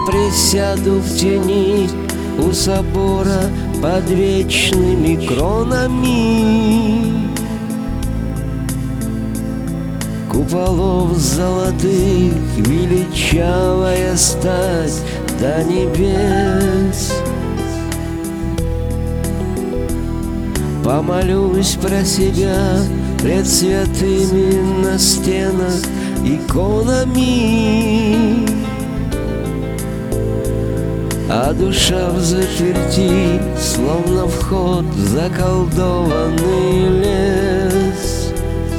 присяду в тени у собора под вечными кронами куполов золотых, величавая стать до небес. Помолюсь про себя пред святыми на стенах иконами, а душа взаперти, словно вход в заколдованный лес.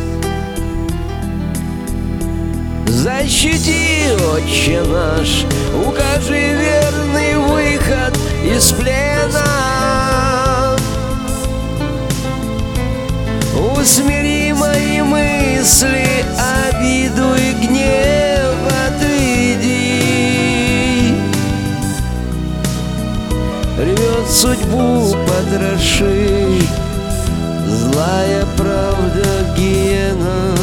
Защити, Отче наш, укажи верный выход из плена. Усмири мои мысли, обиду и гнев отведи. Рвет судьбу потроши злая правда гиена,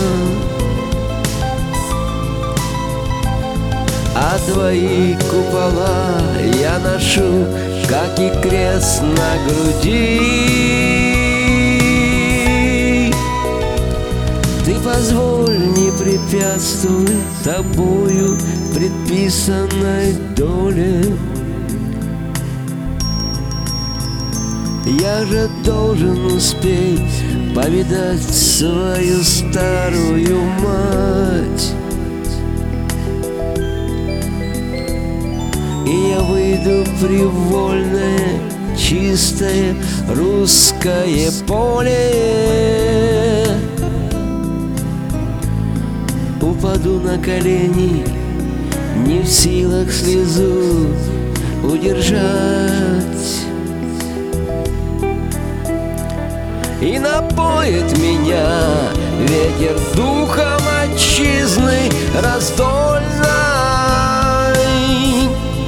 а твои купола я ношу, как и крест на груди. Ты позволь не препятствовать тобою предписанной доле. Я же должен успеть повидать свою старую мать, и я выйду в привольное, чистое русское поле. Упаду на колени, не в силах слезу удержать, и напоит меня ветер духом отчизны раздольной.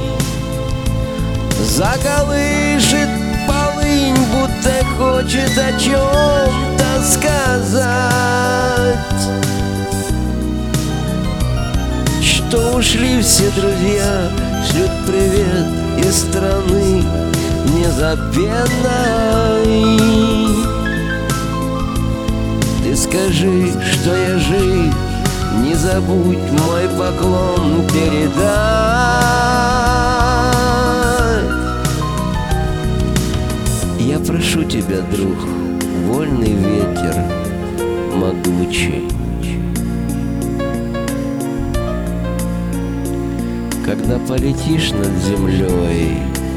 Заколышет полынь, будто хочет о чем-то сказать, что ушли все друзья, шлют привет из страны незабвенной. Ты скажи, что я жив, не забудь мой поклон передать. Я прошу тебя, друг, вольный ветер могучий, когда полетишь над землей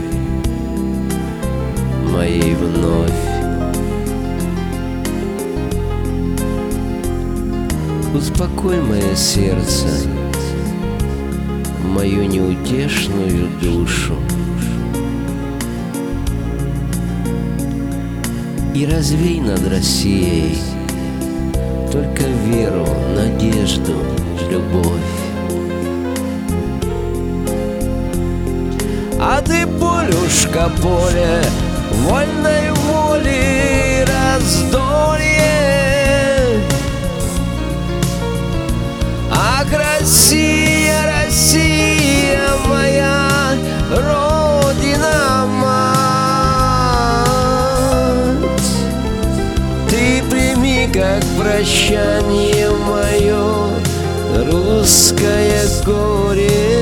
моей вновь, успокой мое сердце, мою неутешную душу, и развей над Россией только веру, надежду, любовь. А ты, полюшка, поле вольной воли раздолье. Ах, Россия, Россия моя, Родина мать, ты прими как прощание мое русское горе.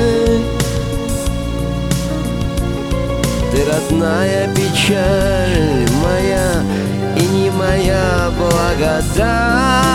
Ты родная печаль моя и не моя благодать.